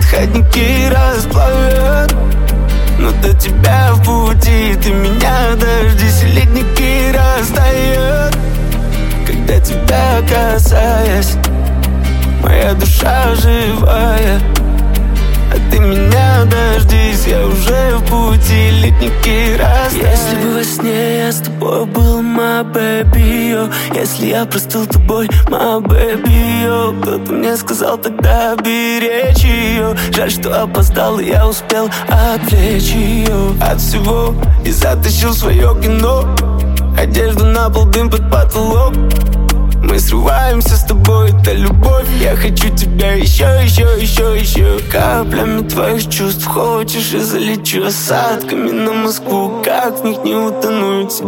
отходники расплавят. Но до тебя в пути, ты меня дождись, ледники растают. Когда тебя касаясь, моя душа живая. А ты меня дождись, я уже в пути, ледники растают. Если бы во сне я с тобой был, my baby, yo. Если я простыл тобой, my baby, yo. Кто-то мне сказал тогда беречь ее. Жаль, что опоздал, и я успел отвлечь ее от всего и затащил свое кино. Одежду на пол, дым под потолок. Мы срываемся с тобой, это любовь. Я хочу тебя еще, еще, еще, еще. Каплями твоих чувств хочешь, и залечу осадками на Москву. Как в них не утонуть?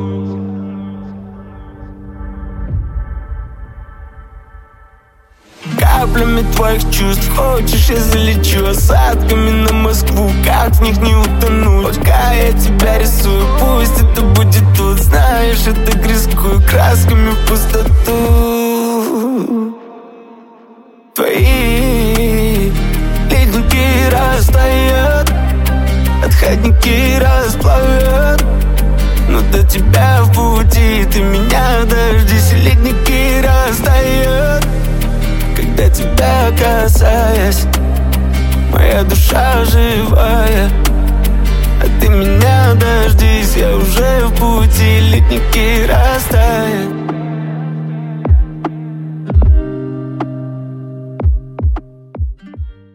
Каплями твоих чувств хочешь, я залечу осадками на Москву. Как в них не утонуть? Пока я тебя рисую, пусть это будет тут. Знаешь, я так рискую красками в пустоту. Твои ледники растают, отходники расплавят. Но до тебя в пути, ты меня дождись, ледники растают. Когда тебя касаясь, моя душа живая. А ты меня дождись, я уже в пути, ледники растают.